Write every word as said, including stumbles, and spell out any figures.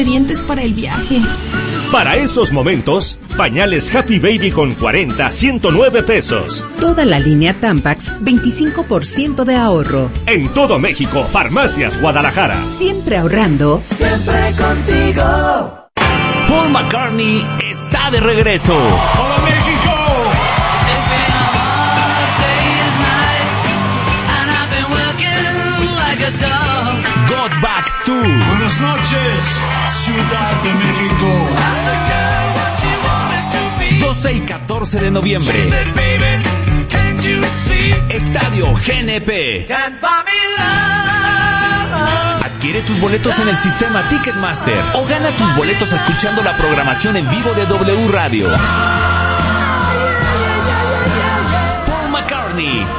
ingredientes para el viaje. Para esos momentos, pañales Happy Baby con cuarenta, ciento nueve pesos. Toda la línea Tampax, veinticinco por ciento de ahorro. En todo México, Farmacias Guadalajara. Siempre ahorrando. Siempre contigo. Paul McCartney está de regreso. ¡Hola, México! Got Back Tour. Buenas noches, Ciudad de México. doce y catorce de noviembre. Estadio G N P. Adquiere tus boletos en el sistema Ticketmaster o gana tus boletos escuchando la programación en vivo de W Radio.